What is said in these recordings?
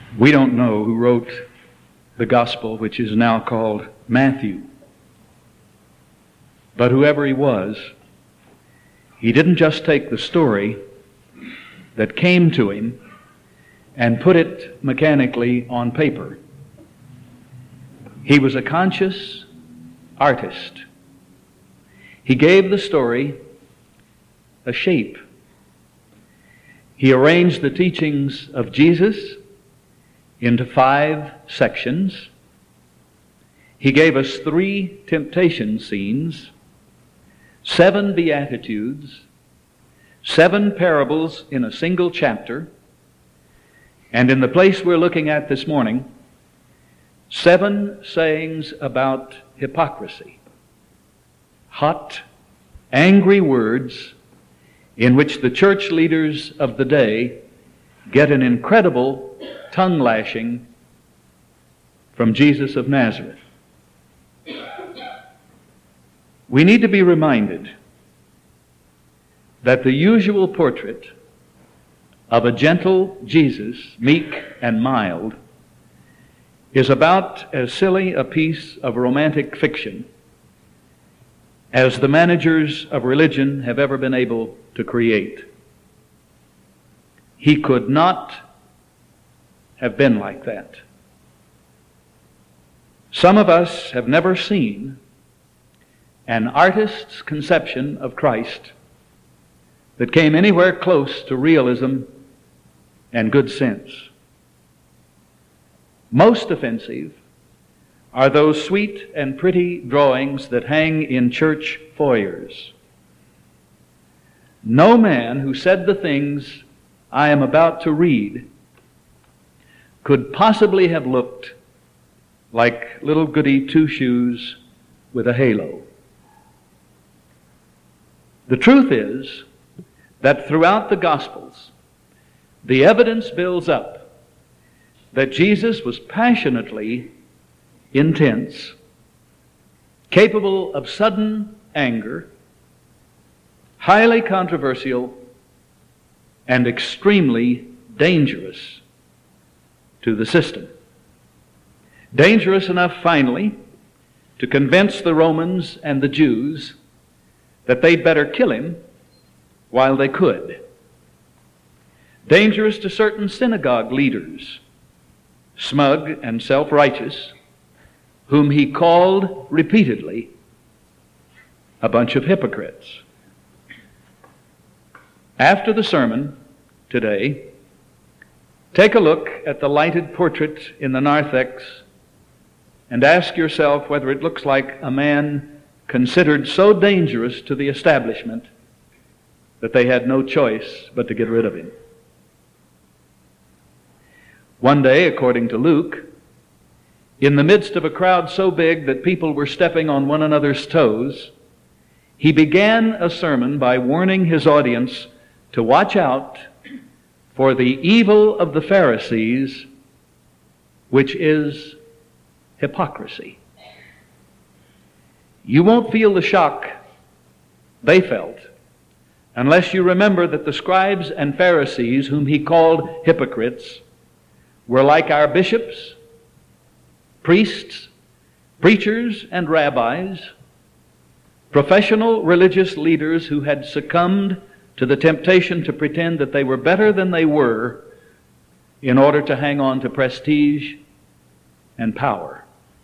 We don't know who wrote the gospel, which is now called Matthew. But whoever he was, he didn't just take the story that came to him and put it mechanically on paper. He was a conscious artist. He gave the story a shape. He arranged the teachings of Jesus into 5 sections. He gave us 3 temptation scenes, 7 beatitudes, 7 parables in a single chapter, and in the place we're looking at this morning, 7 sayings about hypocrisy. Hot, angry words in which the church leaders of the day get an incredible tongue lashing from Jesus of Nazareth. We need to be reminded that the usual portrait of a gentle Jesus, meek and mild, is about as silly a piece of romantic fiction as the managers of religion have ever been able to create. He could not have been like that. Some of us have never seen an artist's conception of Christ that came anywhere close to realism and good sense. Most offensive are those sweet and pretty drawings that hang in church foyers. No man who said the things I am about to read could possibly have looked like little goody two-shoes with a halo. The truth is that throughout the Gospels, the evidence builds up that Jesus was passionately intense, capable of sudden anger, highly controversial, and extremely dangerous to the system. Dangerous enough, finally, to convince the Romans and the Jews that they'd better kill him while they could. Dangerous to certain synagogue leaders, smug and self-righteous, whom he called repeatedly a bunch of hypocrites. After the sermon today, take a look at the lighted portrait in the narthex and ask yourself whether it looks like a man considered so dangerous to the establishment that they had no choice but to get rid of him. One day, according to Luke, in the midst of a crowd so big that people were stepping on one another's toes, he began a sermon by warning his audience to watch out for the evil of the Pharisees, which is hypocrisy. You won't feel the shock they felt unless you remember that the scribes and Pharisees, whom he called hypocrites, were like our bishops, priests, preachers, and rabbis, professional religious leaders who had succumbed to the temptation to pretend that they were better than they were in order to hang on to prestige and power.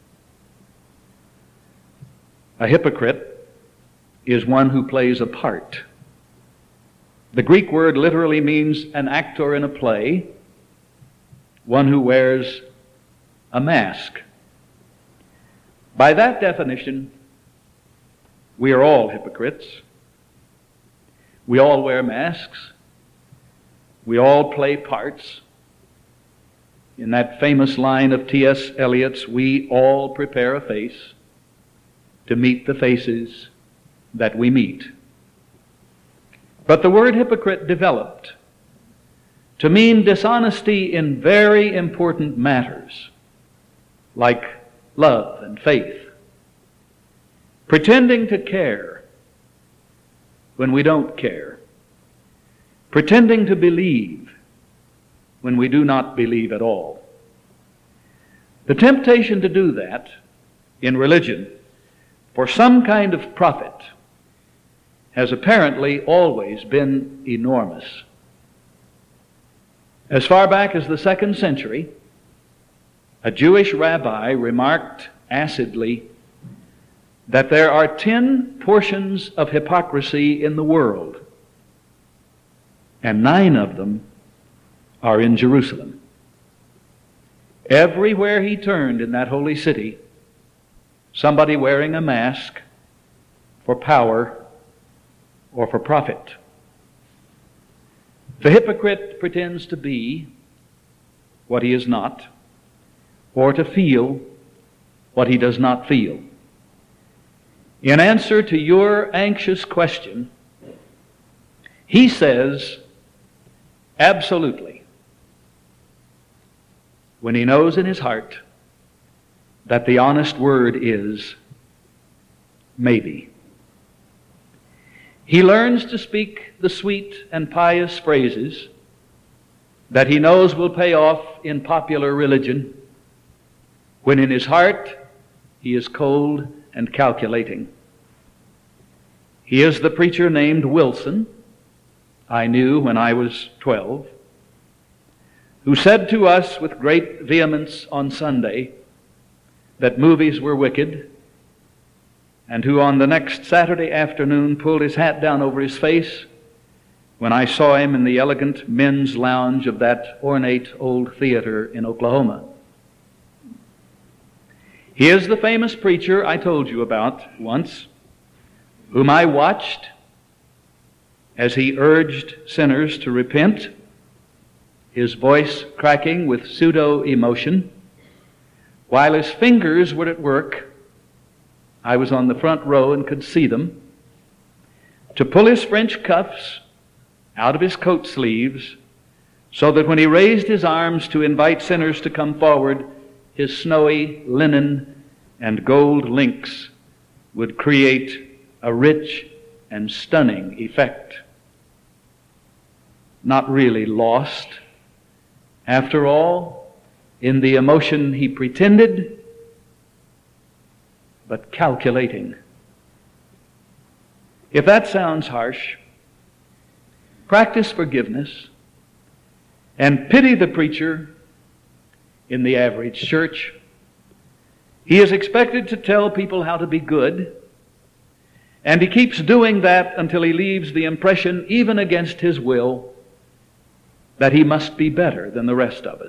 A hypocrite is one who plays a part. The Greek word literally means an actor in a play, one who wears a mask. By that definition, we are all hypocrites. We all wear masks. We all play parts. In that famous line of T.S. Eliot's, we all prepare a face to meet the faces that we meet. But the word hypocrite developed to mean dishonesty in very important matters, like love and faith. Pretending to care when we don't care. Pretending to believe when we do not believe at all. The temptation to do that in religion for some kind of profit has apparently always been enormous. As far back as the 2nd century, a Jewish rabbi remarked acidly that there are 10 portions of hypocrisy in the world, and 9 of them are in Jerusalem. Everywhere he turned in that holy city, somebody wearing a mask for power or for profit. The hypocrite pretends to be what he is not, or to feel what he does not feel. In answer to your anxious question, he says, absolutely, when he knows in his heart that the honest word is maybe. He learns to speak the sweet and pious phrases that he knows will pay off in popular religion, when in his heart he is cold and calculating. He is the preacher named Wilson, I knew when I was 12, who said to us with great vehemence on Sunday that movies were wicked, and who on the next Saturday afternoon pulled his hat down over his face when I saw him in the elegant men's lounge of that ornate old theater in Oklahoma. He is the famous preacher I told you about once, whom I watched as he urged sinners to repent, his voice cracking with pseudo-emotion. While his fingers were at work, I was on the front row and could see them, to pull his French cuffs out of his coat sleeves so that when he raised his arms to invite sinners to come forward, his snowy linen and gold links would create a rich and stunning effect. Not really lost, after all, in the emotion he pretended, but calculating. If that sounds harsh, practice forgiveness and pity the preacher in the average church. He is expected to tell people how to be good, and he keeps doing that until he leaves the impression, even against his will, that he must be better than the rest of us.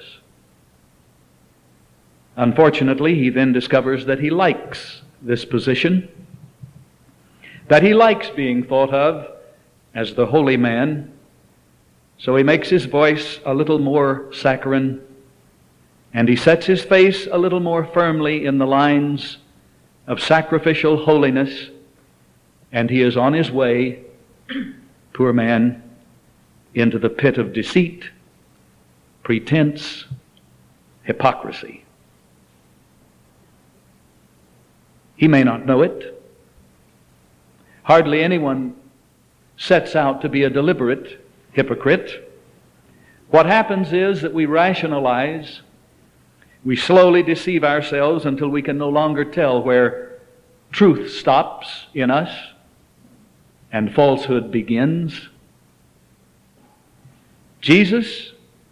Unfortunately, he then discovers that he likes this position, that he likes being thought of as the holy man, so he makes his voice a little more saccharine, and he sets his face a little more firmly in the lines of sacrificial holiness, and he is on his way, poor man, into the pit of deceit, pretense, hypocrisy. He may not know it. Hardly anyone sets out to be a deliberate hypocrite. What happens is that we rationalize, we slowly deceive ourselves until we can no longer tell where truth stops in us and falsehood begins. Jesus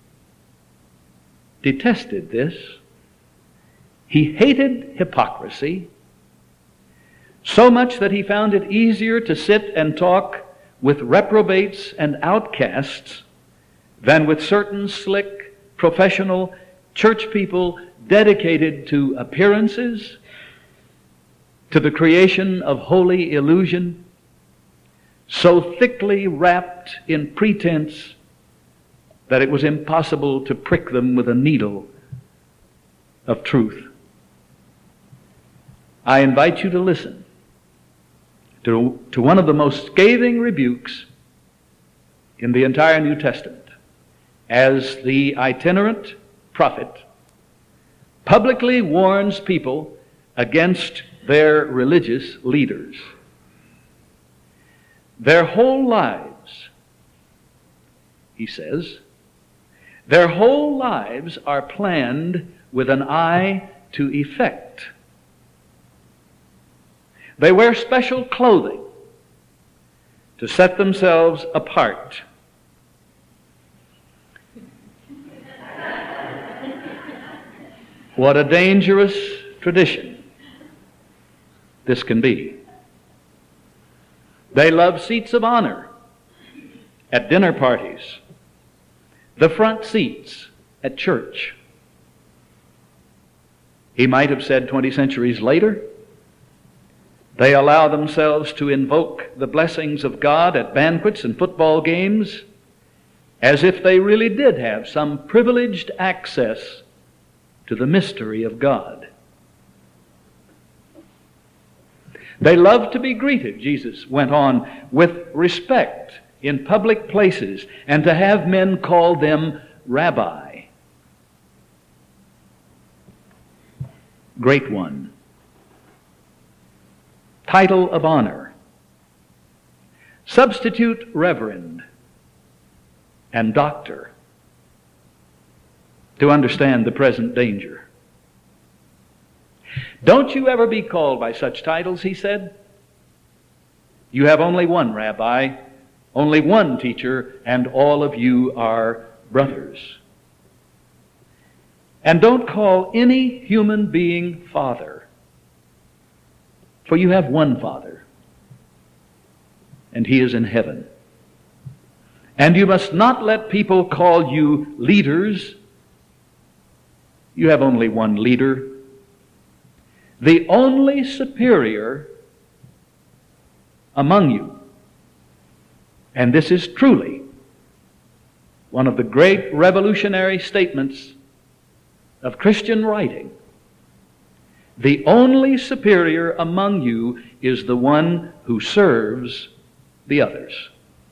detested this. He hated hypocrisy so much that he found it easier to sit and talk with reprobates and outcasts than with certain slick, professional church people dedicated to appearances, to the creation of holy illusion, so thickly wrapped in pretense that it was impossible to prick them with a needle of truth. I invite you to listen to one of the most scathing rebukes in the entire New Testament, as the itinerant prophet publicly warns people against their religious leaders. Their whole lives, he says, their whole lives are planned with an eye to effect. They wear special clothing to set themselves apart. What a dangerous tradition this can be. They love seats of honor at dinner parties, the front seats at church. He might have said 20 centuries later, they allow themselves to invoke the blessings of God at banquets and football games as if they really did have some privileged access to the mystery of God. They love to be greeted, Jesus went on, with respect in public places, and to have men call them Rabbi. Great One. Title of honor. Substitute Reverend and Doctor, to understand the present danger. Don't you ever be called by such titles, he said. You have only one rabbi, only one teacher, and all of you are brothers. And don't call any human being Father, for you have one Father, and He is in heaven. And you must not let people call you leaders. You have only one leader. The only superior among you. And this is truly one of the great revolutionary statements of Christian writing. The only superior among you is the one who serves the others.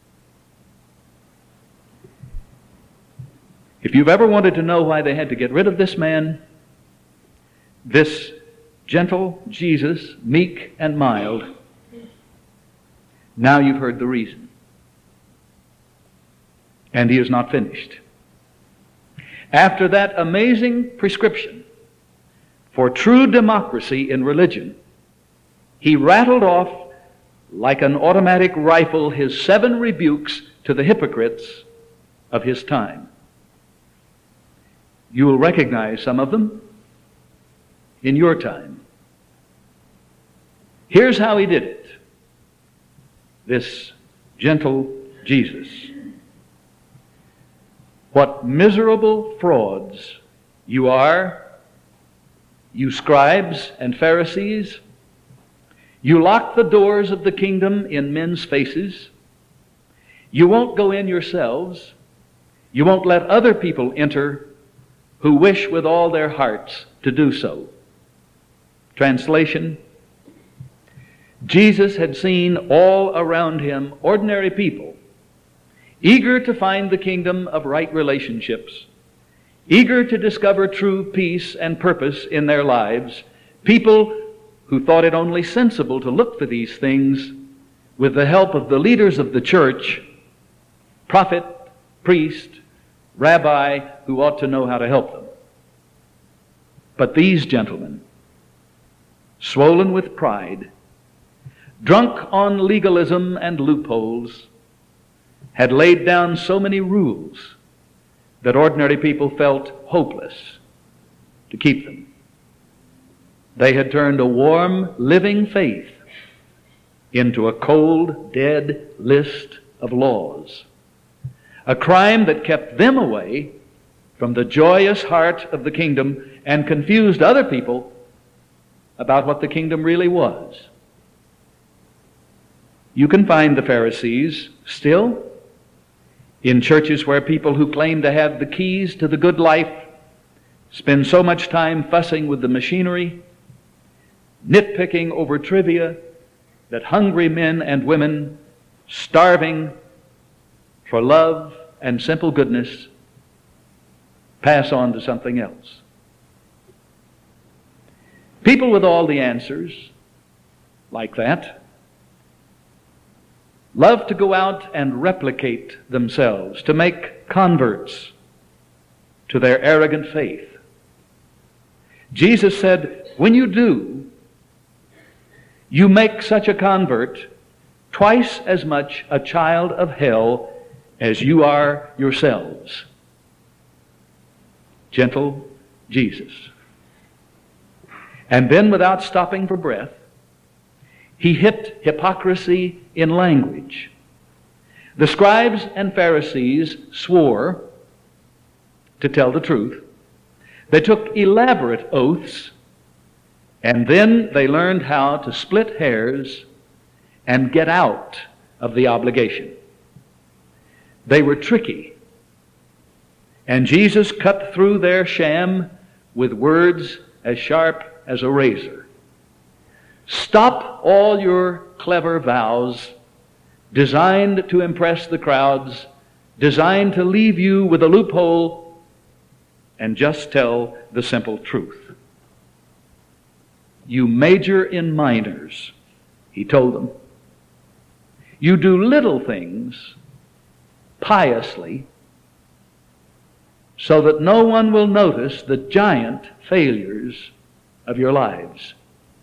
If you've ever wanted to know why they had to get rid of this man, this gentle Jesus, meek and mild, now you've heard the reason. And he is not finished. After that amazing prescription for true democracy in religion, he rattled off like an automatic rifle his 7 rebukes to the hypocrites of his time. You will recognize some of them in your time. Here's how he did it, this gentle Jesus. What miserable frauds you are, you scribes and Pharisees. You lock the doors of the kingdom in men's faces. You won't go in yourselves. You won't let other people enter who wish with all their hearts to do so. Translation: Jesus had seen all around him ordinary people, eager to find the kingdom of right relationships, eager to discover true peace and purpose in their lives, people who thought it only sensible to look for these things with the help of the leaders of the church, prophet, priest, rabbi, who ought to know how to help them. But these gentlemen, swollen with pride, drunk on legalism and loopholes, had laid down so many rules that ordinary people felt hopeless to keep them. They had turned a warm, living faith into a cold, dead list of laws, a crime that kept them away from the joyous heart of the kingdom and confused other people about what the kingdom really was. You can find the Pharisees still in churches where people who claim to have the keys to the good life spend so much time fussing with the machinery, nitpicking over trivia, that hungry men and women, starving for love and simple goodness, pass on to something else. People with all the answers, like that, love to go out and replicate themselves, to make converts to their arrogant faith. Jesus said, when you do, you make such a convert twice as much a child of hell as you are yourselves. Gentle Jesus. And then, without stopping for breath, he hit hypocrisy in language. The scribes and Pharisees swore to tell the truth. They took elaborate oaths, and then they learned how to split hairs and get out of the obligation. They were tricky, and Jesus cut through their sham with words as sharp as a razor. Stop all your clever vows designed to impress the crowds, designed to leave you with a loophole, and just tell the simple truth. You major in minors, he told them. You do little things piously so that no one will notice the giant failures of your lives.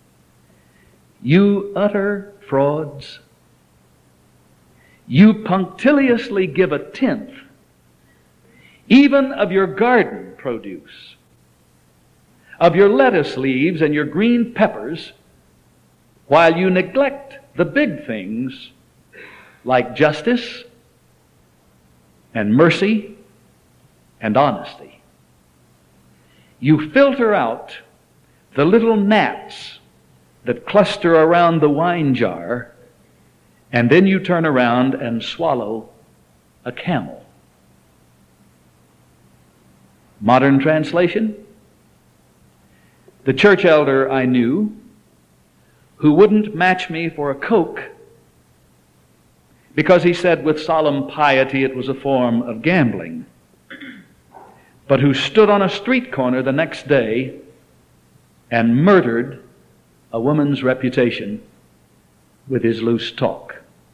You utter frauds. You punctiliously give a tenth, even of your garden produce, of your lettuce leaves and your green peppers, while you neglect the big things like justice and mercy and honesty. You filter out the little gnats that cluster around the wine jar, and then you turn around and swallow a camel. Modern translation: the church elder I knew who wouldn't match me for a Coke because he said with solemn piety it was a form of gambling, but who stood on a street corner the next day and murdered a woman's reputation with his loose talk.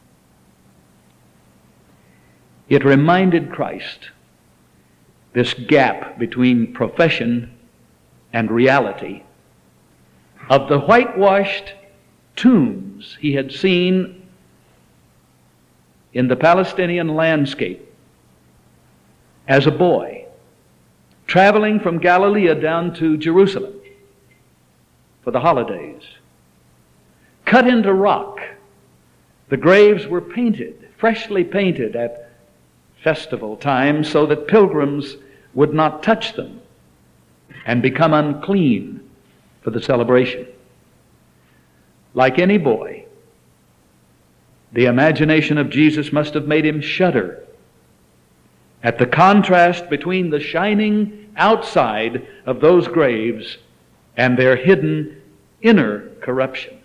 It reminded Christ, this gap between profession and reality, of the whitewashed tombs he had seen in the Palestinian landscape as a boy, traveling from Galilee down to Jerusalem for the holidays. Cut into rock, the graves were painted, freshly painted at festival time, so that pilgrims would not touch them and become unclean for the celebration. Like any boy, the imagination of Jesus must have made him shudder at the contrast between the shining outside of those graves and their hidden inner corruption.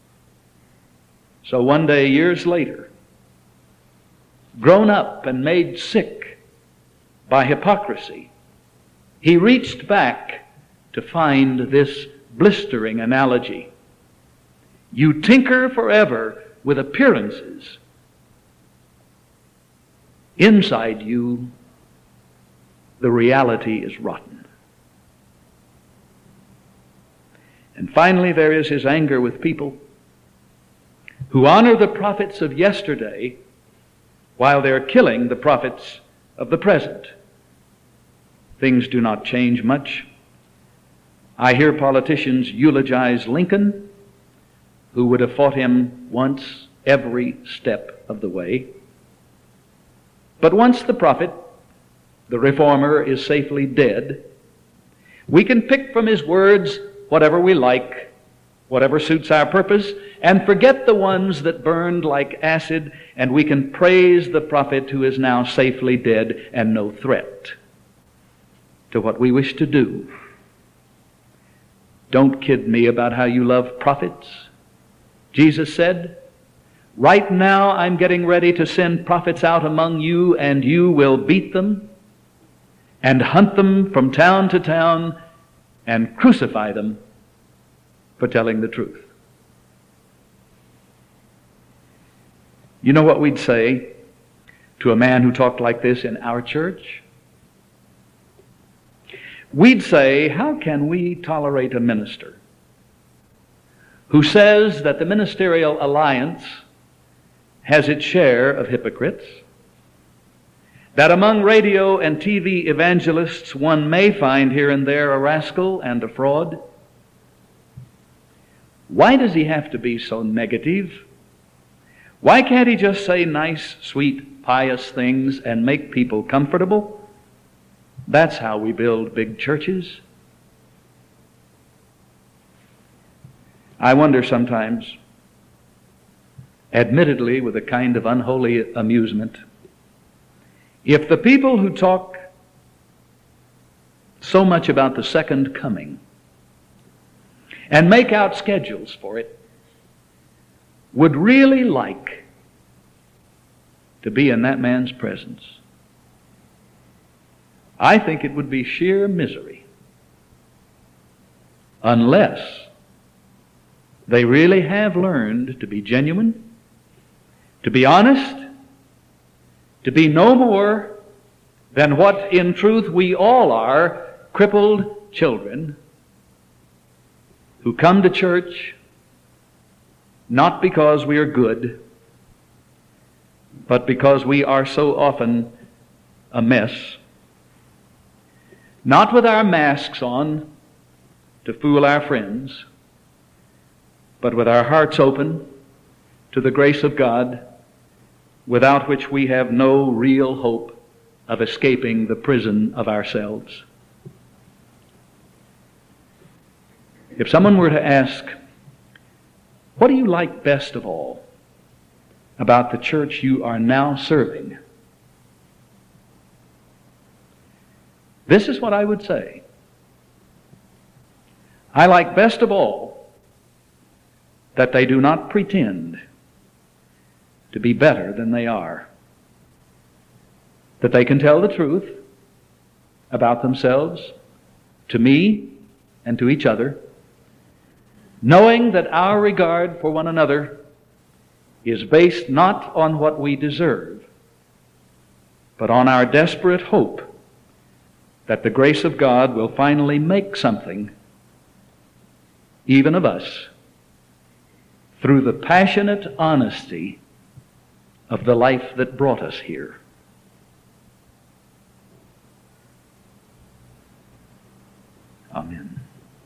So one day, years later, grown up and made sick by hypocrisy, he reached back to find this blistering analogy. You tinker forever with appearances. Inside you, the reality is rotten. And finally, there is his anger with people who honor the prophets of yesterday while they're killing the prophets of the present. Things do not change much. I hear politicians eulogize Lincoln, who would have fought him once every step of the way. But once the prophet, the reformer, is safely dead, we can pick from his words whatever we like, whatever suits our purpose, and forget the ones that burned like acid, and we can praise the prophet who is now safely dead and no threat to what we wish to do. Don't kid me about how you love prophets. Jesus said, right now I'm getting ready to send prophets out among you, and you will beat them and hunt them from town to town and crucify them for telling the truth. You know what we'd say to a man who talked like this in our church? we'd say, how can we tolerate a minister who says that the ministerial alliance has its share of hypocrites, that among radio and TV evangelists one may find here and there a rascal and a fraud? Why does he have to be so negative? Why can't he just say nice, sweet, pious things and make people comfortable? That's how we build big churches. I wonder sometimes, admittedly with a kind of unholy amusement, if the people who talk so much about the second coming and make out schedules for it would really like to be in that man's presence. I think it would be sheer misery unless they really have learned to be genuine, to be honest, to be no more than what in truth we all are, crippled children who come to church not because we are good, but because we are so often a mess. Not with our masks on to fool our friends, but with our hearts open to the grace of God, without which we have no real hope of escaping the prison of ourselves. If someone were to ask, what do you like best of all about the church you are now serving? This is what I would say. I like best of all that they do not pretend to be better than they are. That they can tell the truth about themselves to me and to each other, knowing that our regard for one another is based not on what we deserve, but on our desperate hope that the grace of God will finally make something, even of us, through the passionate honesty of the life that brought us here. Amen.